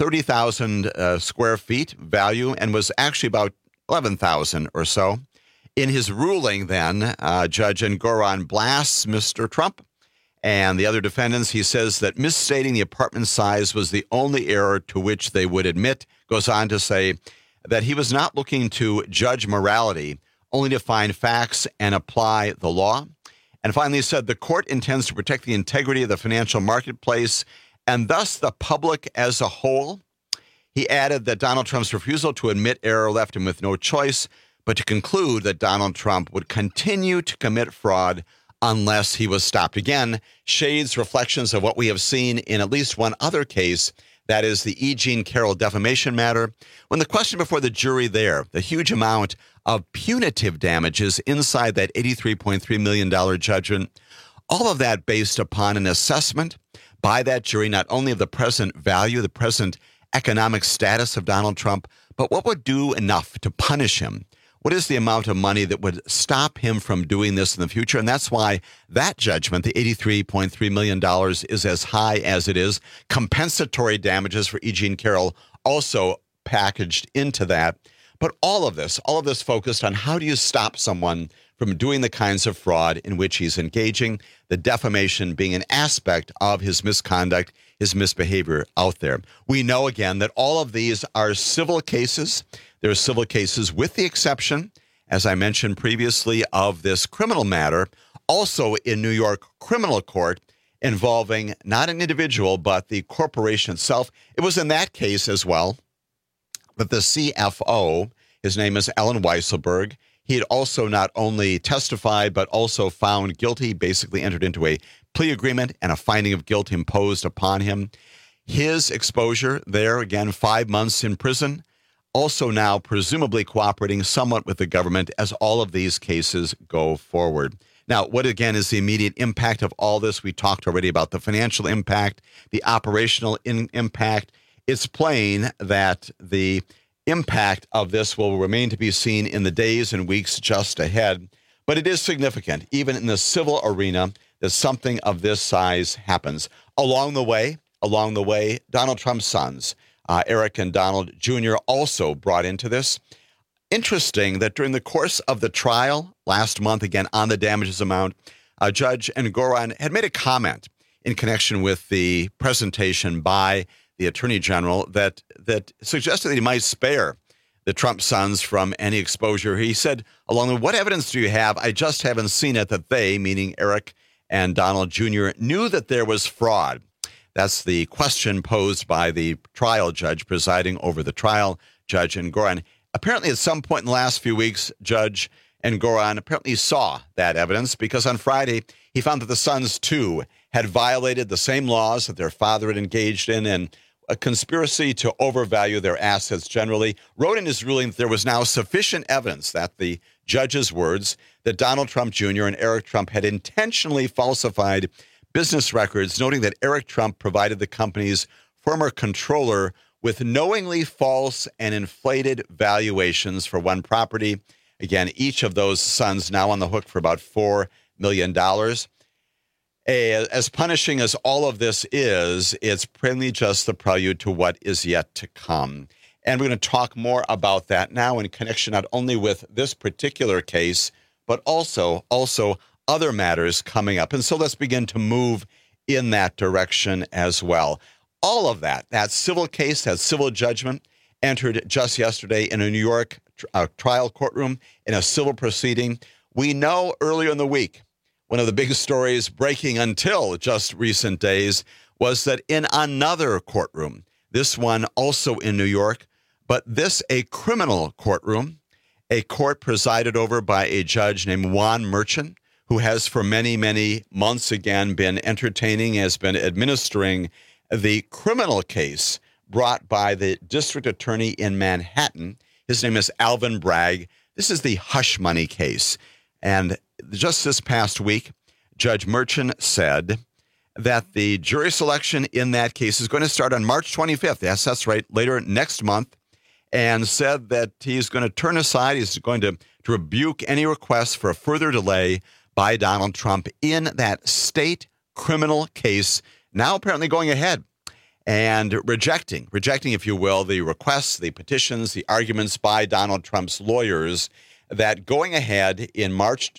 30,000 square feet value and was actually about 11,000 or so. In his ruling then, Judge Engoron blasts Mr. Trump and the other defendants. He says that misstating the apartment size was the only error to which they would admit. Goes on to say that he was not looking to judge morality, only to find facts and apply the law. And finally said the court intends to protect the integrity of the financial marketplace and thus the public as a whole. He added that Donald Trump's refusal to admit error left him with no choice but to conclude that Donald Trump would continue to commit fraud unless he was stopped. Again, shades, reflections of what we have seen in at least one other case That is the E. Jean Carroll defamation matter. When the question before the jury there, the huge amount of punitive damages inside that $83.3 million judgment, all of that based upon an assessment by that jury, not only of the present value, the present economic status of Donald Trump, but what would do enough to punish him. What is the amount of money that would stop him from doing this in the future? And that's why that judgment, the $83.3 million, is as high as it is. Compensatory damages for E. Jean Carroll also packaged into that. But all of this focused on how do you stop someone from doing the kinds of fraud in which he's engaging, the defamation being an aspect of his misconduct, his misbehavior out there. We know, again, that all of these are civil cases. There are civil cases with the exception, as I mentioned previously, of this criminal matter, also in New York criminal court, involving not an individual, but the corporation itself. It was in that case as well that the CFO, his name is Alan Weisselberg, he had also not only testified, but also found guilty, basically entered into a plea agreement and a finding of guilt imposed upon him. His exposure there, again, 5 months in prison, also now presumably cooperating somewhat with the government as all of these cases go forward. Now, what again is the immediate impact of all this? We talked already about the financial impact, the operational impact. It's plain that the impact of this will remain to be seen in the days and weeks just ahead. But it is significant, even in the civil arena, that something of this size happens. Along the way, Donald Trump's sons, Eric and Donald Jr., also brought into this. Interesting that during the course of the trial last month, again, on the damages amount, Judge Engoron had made a comment in connection with the presentation by the Attorney General that suggested that he might spare the Trump sons from any exposure. He said, along with, what evidence do you have? I just haven't seen it that they, meaning Eric and Donald Jr., knew that there was fraud. That's the question posed by the trial judge presiding over the trial, Judge Engoron. Apparently, at some point in the last few weeks, Judge Engoron apparently saw that evidence because on Friday, he found that the sons, too, had violated the same laws that their father had engaged in and a conspiracy to overvalue their assets generally, wrote in his ruling that there was now sufficient evidence, that the judge's words, that Donald Trump Jr. and Eric Trump had intentionally falsified business records, noting that Eric Trump provided the company's former controller with knowingly false and inflated valuations for one property. Again, each of those sons now on the hook for about $4 million. As punishing as all of this is, it's plainly just the prelude to what is yet to come. And we're going to talk more about that now in connection not only with this particular case, but also other matters coming up. And so let's begin to move in that direction as well. All of that civil case, that civil judgment, entered just yesterday in a New York trial courtroom in a civil proceeding. We know earlier in the week, one of the biggest stories breaking until just recent days was that in another courtroom, this one also in New York, but this a criminal courtroom, a court presided over by a judge named Juan Merchan, who has for many, many months again been entertaining, has been administering the criminal case brought by the district attorney in Manhattan. His name is Alvin Bragg. This is the hush money case. And just this past week, Judge Merchan said that the jury selection in that case is going to start on March 25th. Yes, that's right, later next month, and said that he's going to turn aside, he's going to rebuke any requests for a further delay by Donald Trump in that state criminal case, now apparently going ahead and rejecting, if you will, the requests, the petitions, the arguments by Donald Trump's lawyers that going ahead on March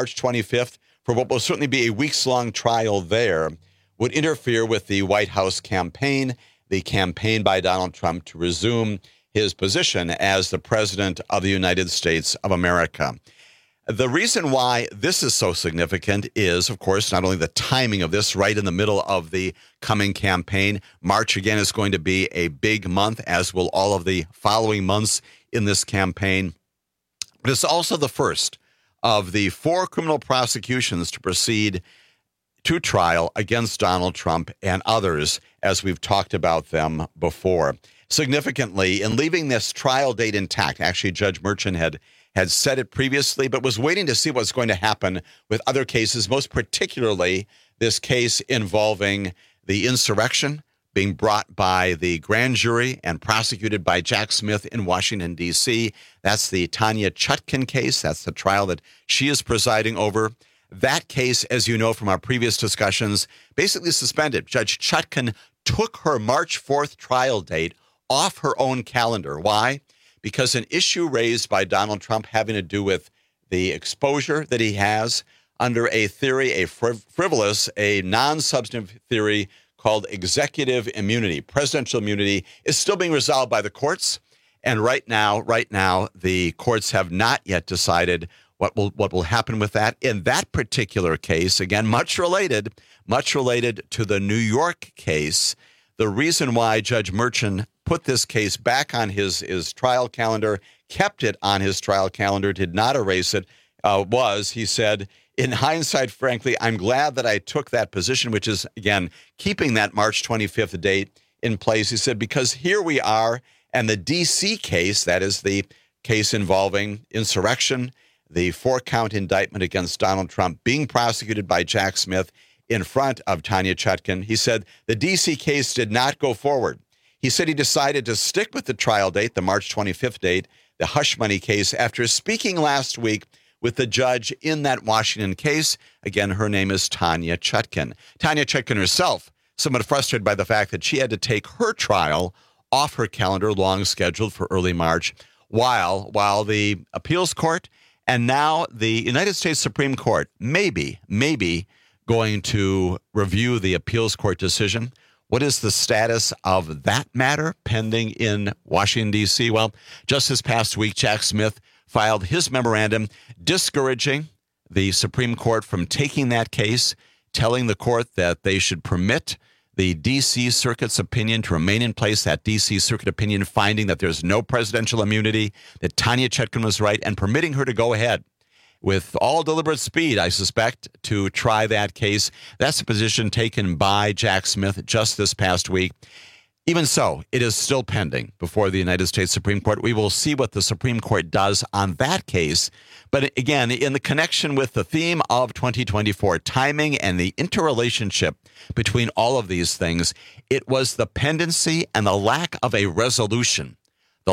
25th for what will certainly be a weeks-long trial there would interfere with the White House campaign, the campaign by Donald Trump to resume his position as the president of the United States of America. The reason why this is so significant is, of course, not only the timing of this right in the middle of the coming campaign. March, again, is going to be a big month, as will all of the following months in this campaign. But it's also the first of the 4 criminal prosecutions to proceed to trial against Donald Trump and others, as we've talked about them before. Significantly, in leaving this trial date intact, actually Judge Merchan had said it previously, but was waiting to see what's going to happen with other cases, most particularly this case involving the insurrection being brought by the grand jury and prosecuted by Jack Smith in Washington, D.C. That's the Tanya Chutkan case. That's the trial that she is presiding over. That case, as you know from our previous discussions, basically suspended. Judge Chutkan took her March 4th trial date off her own calendar. Why? Because an issue raised by Donald Trump having to do with the exposure that he has under a theory, a frivolous, a non-substantive theory called executive immunity, presidential immunity, is still being resolved by the courts. And right now, the courts have not yet decided what will happen with that. In that particular case, again, much related to the New York case, the reason why Judge Merchan put this case back on his trial calendar, kept it on his trial calendar, did not erase it, was, he said, in hindsight, frankly, I'm glad that I took that position, which is, again, keeping that March 25th date in place. He said, because here we are, and the D.C. case, that is the case involving insurrection, the 4-count indictment against Donald Trump being prosecuted by Jack Smith in front of Tanya Chutkan. He said the D.C. case did not go forward. He said he decided to stick with the trial date, the March 25th date, the hush money case, after speaking last week with the judge in that Washington case. Again, her name is Tanya Chutkan. Tanya Chutkan herself, somewhat frustrated by the fact that she had to take her trial off her calendar, long scheduled for early March, while the appeals court and now the United States Supreme Court maybe going to review the appeals court decision. What is the status of that matter pending in Washington, D.C.? Well, just this past week, Jack Smith filed his memorandum discouraging the Supreme Court from taking that case, telling the court that they should permit the D.C. Circuit's opinion to remain in place, that D.C. Circuit opinion finding that there's no presidential immunity, that Tanya Chutkan was right, and permitting her to go ahead with all deliberate speed, I suspect, to try that case. That's a position taken by Jack Smith just this past week. Even so, it is still pending before the United States Supreme Court. We will see what the Supreme Court does on that case. But again, in the connection with the theme of 2024, timing and the interrelationship between all of these things, it was the pendency and the lack of a resolution in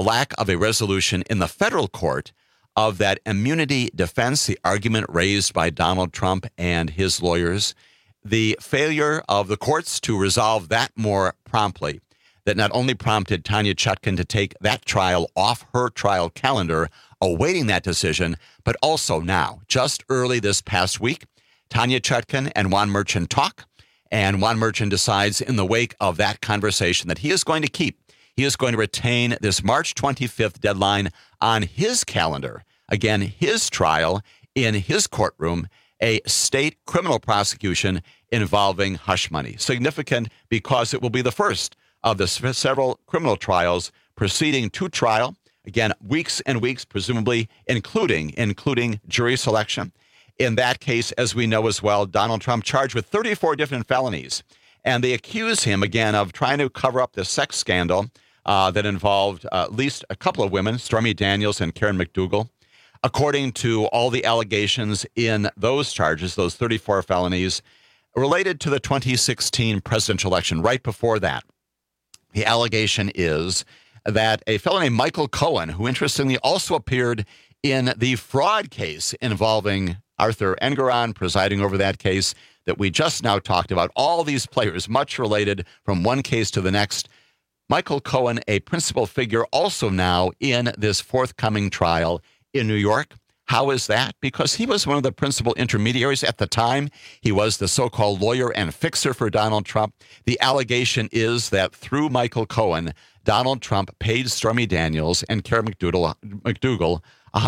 the federal court of that immunity defense, the argument raised by Donald Trump and his lawyers, the failure of the courts to resolve that more promptly, that not only prompted Tanya Chutkan to take that trial off her trial calendar, awaiting that decision, but also now, just early this past week, Tanya Chutkan and Juan Merchan talk, and Juan Merchan decides in the wake of that conversation that he is going to retain this March 25th deadline on his calendar. Again, his trial in his courtroom, a state criminal prosecution involving hush money. Significant because it will be the first of the several criminal trials proceeding to trial. Again, weeks and weeks, presumably, including jury selection. In that case, as we know as well, Donald Trump charged with 34 different felonies. And they accuse him, again, of trying to cover up the sex scandal that involved at least a couple of women, Stormy Daniels and Karen McDougal. According to all the allegations in those charges, those 34 felonies, related to the 2016 presidential election, right before that, the allegation is that a fellow named Michael Cohen, who interestingly also appeared in the fraud case involving Arthur Engeron, presiding over that case that we just now talked about, all these players, much related from one case to the next. Michael Cohen, a principal figure also now in this forthcoming trial in New York. How is that? Because he was one of the principal intermediaries at the time. He was the so-called lawyer and fixer for Donald Trump. The allegation is that through Michael Cohen, Donald Trump paid Stormy Daniels and Karen McDougal $130,000,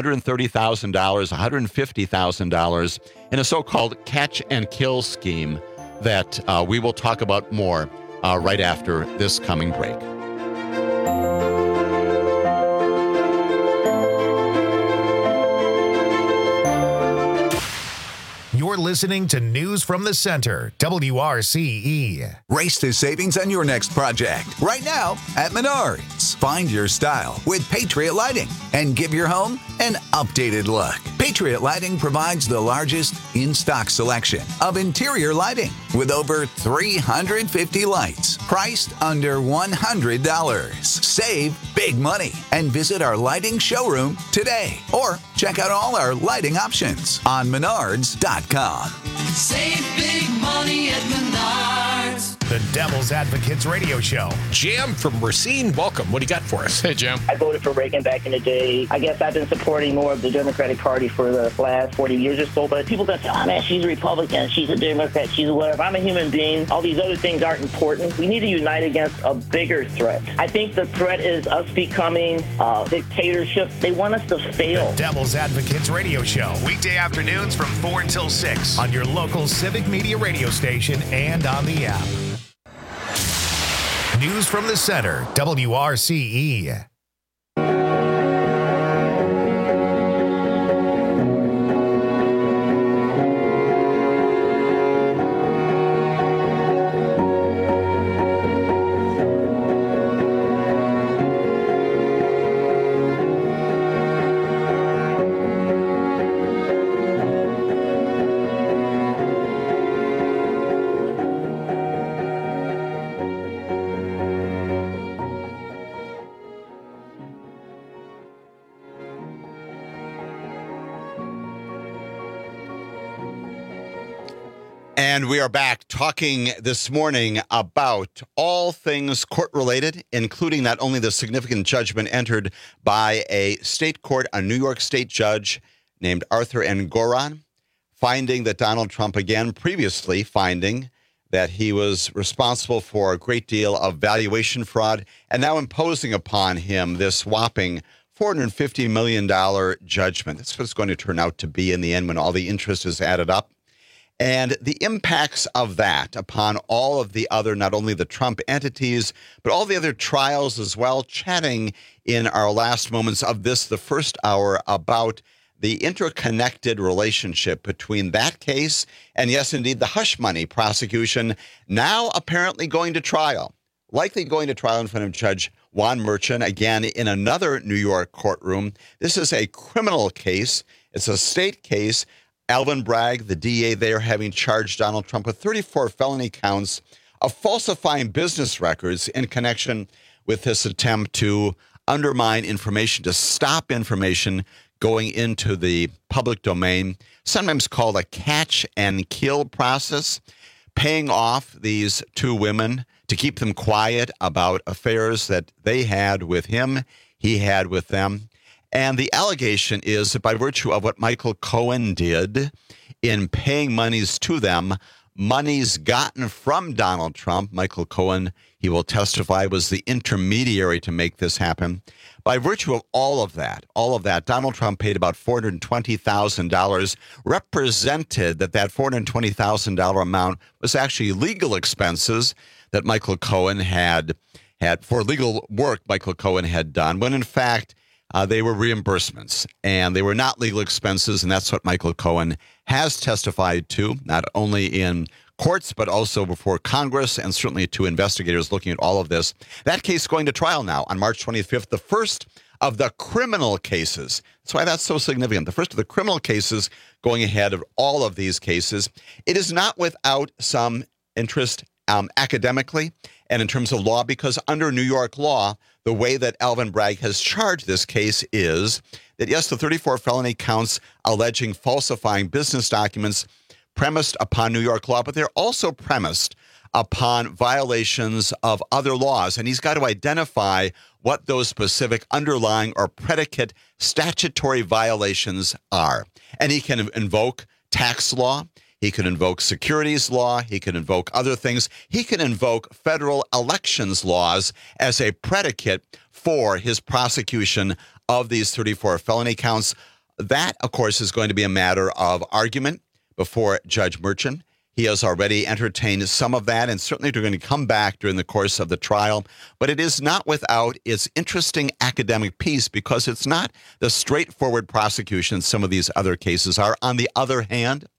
$150,000 in a so-called catch and kill scheme that we will talk about more right after this coming break. You're listening to News from the Center, WRCE. Race to savings on your next project. Right now at Menards. Find your style with Patriot Lighting and give your home an updated look. Patriot Lighting provides the largest in-stock selection of interior lighting with over 350 lights priced under $100. Save big money and visit our lighting showroom today or check out all our lighting options on Menards.com. Save big money at Menards. The Devil's Advocates Radio Show. Jam from Racine, welcome. What do you got for us? Hey, Jam. I voted for Reagan back in the day. I guess I've been supporting more of the Democratic Party for the last 40 years or so, but people that say, oh man, she's a Republican, she's a Democrat, she's a whatever. I'm a human being. All these other things aren't important. We need to unite against a bigger threat. I think the threat is us becoming a dictatorship. They want us to fail. The Devil's Advocates Radio Show. Weekday afternoons from 4 until 6 on your local Civic Media radio station and on the app. News from the Center, WRCE. And we are back talking this morning about all things court-related, including not only the significant judgment entered by a state court, a New York state judge named Arthur Engoron, finding that Donald Trump, again, previously finding that he was responsible for a great deal of valuation fraud, and now imposing upon him this whopping $450 million judgment. That's what it's going to turn out to be in the end when all the interest is added up. And the impacts of that upon all of the other, not only the Trump entities, but all the other trials as well, chatting in our last moments of this, the first hour, about the interconnected relationship between that case and, yes, indeed, the hush money prosecution, now apparently going to trial, likely going to trial in front of Judge Juan Merchan, again, in another New York courtroom. This is a criminal case. It's a state case. Alvin Bragg, the DA there, having charged Donald Trump with 34 felony counts of falsifying business records in connection with this attempt to undermine information, to stop information going into the public domain, sometimes called a catch and kill process, paying off these two women to keep them quiet about affairs that they had with him, he had with them. And the allegation is that by virtue of what Michael Cohen did in paying monies to them, monies gotten from Donald Trump, Michael Cohen, he will testify, was the intermediary to make this happen. By virtue of all of that, Donald Trump paid about $420,000, represented that $420,000 amount was actually legal expenses that Michael Cohen had for legal work Michael Cohen had done, when in fact, they were reimbursements, and they were not legal expenses, and that's what Michael Cohen has testified to, not only in courts, but also before Congress, and certainly to investigators looking at all of this. That case going to trial now on March 25th, the first of the criminal cases. That's why that's so significant. The first of the criminal cases going ahead of all of these cases. It is not without some interest academically and in terms of law, because under New York law, the way that Alvin Bragg has charged this case is that, yes, the 34 felony counts alleging falsifying business documents premised upon New York law, but they're also premised upon violations of other laws. And he's got to identify what those specific underlying or predicate statutory violations are. And he can invoke tax law. He can invoke securities law. He can invoke other things. He can invoke federal elections laws as a predicate for his prosecution of these 34 felony counts. That, of course, is going to be a matter of argument before Judge Merchan. He has already entertained some of that, and certainly they're going to come back during the course of the trial. But it is not without its interesting academic piece, because it's not the straightforward prosecution some of these other cases are. On the other hand,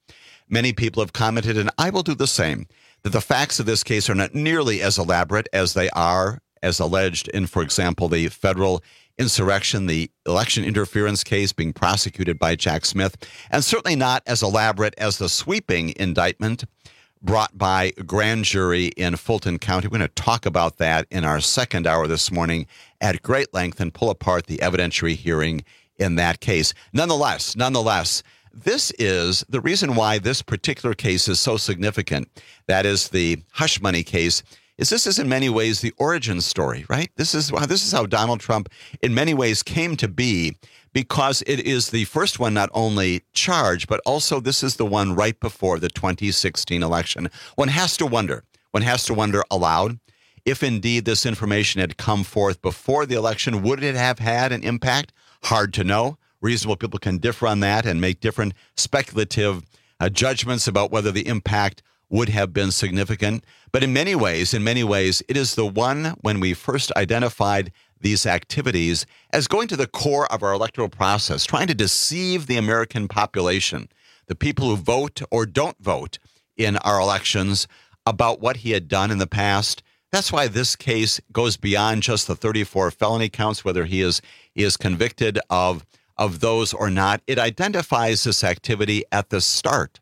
Many people have commented, and I will do the same, that the facts of this case are not nearly as elaborate as they are, as alleged in, for example, the federal insurrection, the election interference case being prosecuted by Jack Smith, and certainly not as elaborate as the sweeping indictment brought by a grand jury in Fulton County. We're going to talk about that in our second hour this morning at great length and pull apart the evidentiary hearing in that case. Nonetheless, this is the reason why this particular case is so significant. That is the hush money case. This is in many ways the origin story, right? This is how Donald Trump in many ways came to be, because it is the first one not only charged, but also this is the one right before the 2016 election. One has to wonder aloud, if indeed this information had come forth before the election, would it have had an impact? Hard to know. Reasonable people can differ on that and make different speculative judgments about whether the impact would have been significant. But in many ways, it is the one when we first identified these activities as going to the core of our electoral process, trying to deceive the American population, the people who vote or don't vote in our elections, about what he had done in the past. That's why this case goes beyond just the 34 felony counts, whether he is convicted of those or not. It identifies this activity at the start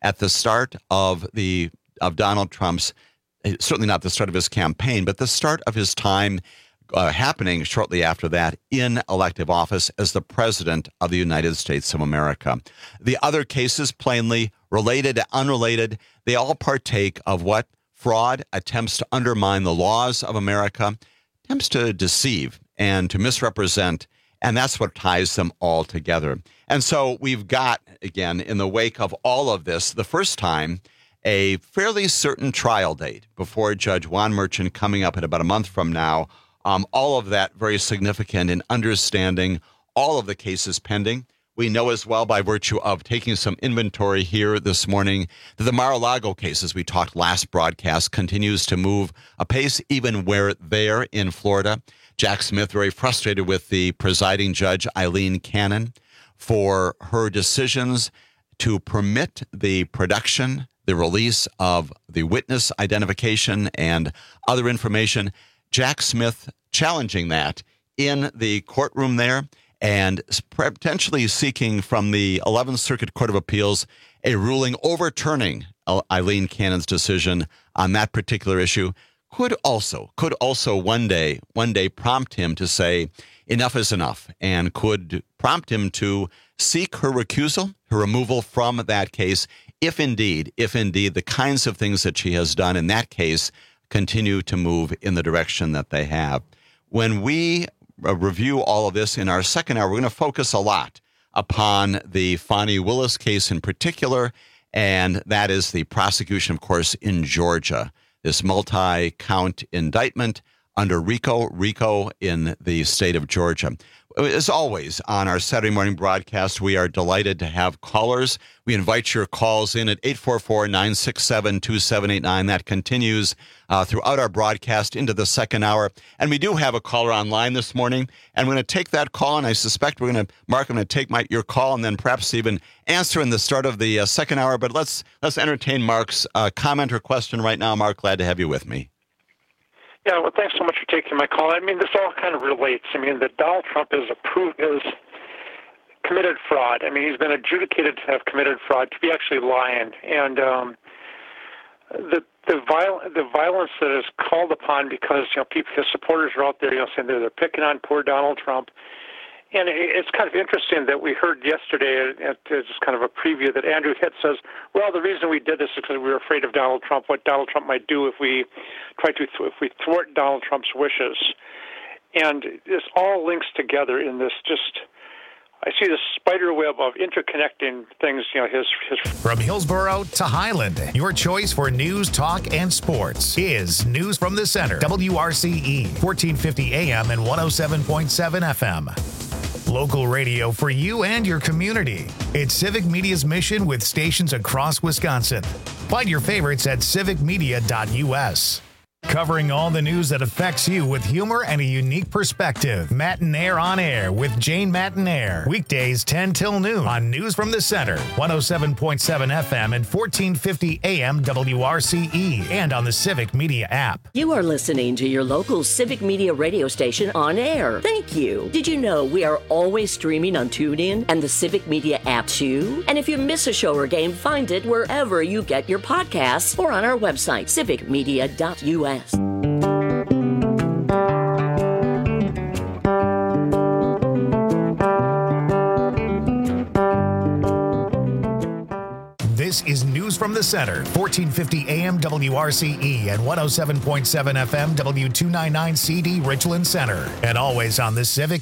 of Donald Trump's, certainly not the start of his campaign, but the start of his time happening shortly after that in elective office as the President of the United States of America. The other cases, plainly related, unrelated, they all partake of what? Fraud, attempts to undermine the laws of America, attempts to deceive and to misrepresent, and that's what ties them all together. And so we've got, again, in the wake of all of this, the first time, a fairly certain trial date before Judge Juan Merchan coming up in about a month from now. All of that very significant in understanding all of the cases pending. We know as well, by virtue of taking some inventory here this morning, that the Mar-a-Lago case, as we talked last broadcast, continues to move apace, even where there in Florida. Jack Smith very frustrated with the presiding judge, Eileen Cannon, for her decisions to permit the production, the release of the witness identification and other information. Jack Smith challenging that in the courtroom there and potentially seeking from the 11th Circuit Court of Appeals a ruling overturning Eileen Cannon's decision on that particular issue. Could also one day prompt him to say enough is enough, and could prompt him to seek her recusal, her removal from that case, if indeed the kinds of things that she has done in that case continue to move in the direction that they have. When we review all of this in our second hour, we're going to focus a lot upon the Fani Willis case in particular, and that is the prosecution, of course, in Georgia. This multi-count indictment under RICO in the state of Georgia. As always, on our Saturday morning broadcast, we are delighted to have callers. We invite your calls in at 844-967-2789. That continues throughout our broadcast into the second hour. And we do have a caller online this morning, and we're going to take that call, and I suspect Mark, I'm going to take your call and then perhaps even answer in the start of the second hour. But let's entertain Mark's comment or question right now. Mark, glad to have you with me. Yeah, well, thanks so much for taking my call. I mean, this all kind of relates. I mean, that Donald Trump is committed fraud. I mean, he's been adjudicated to have committed fraud, to be actually lying. And the violence that is called upon because, his supporters are out there, saying they're picking on poor Donald Trump. And it's kind of interesting that we heard yesterday, just kind of a preview, that Andrew Hitt says, well, the reason we did this is because we were afraid of Donald Trump, what Donald Trump might do if we thwart Donald Trump's wishes. And this all links together in this I see this spider web of interconnecting things, From Hillsborough to Highland, your choice for news, talk, and sports is News from the Center. WRCE, 1450 AM and 107.7 FM. Local radio for you and your community. It's Civic Media's mission with stations across Wisconsin. Find your favorites at civicmedia.us. Covering all the news that affects you with humor and a unique perspective. Matinaire on Air with Jane Matinaire. Weekdays 10 till noon on News from the Center. 107.7 FM and 1450 AM WRCE. And on the Civic Media app. You are listening to your local Civic Media radio station on air. Thank you. Did you know we are always streaming on TuneIn and the Civic Media app too? And if you miss a show or game, find it wherever you get your podcasts or on our website, civicmedia.us. This is News from the Center, 1450 AM WRCE and 107.7 FM W299 CD Richland Center. And always on the Civic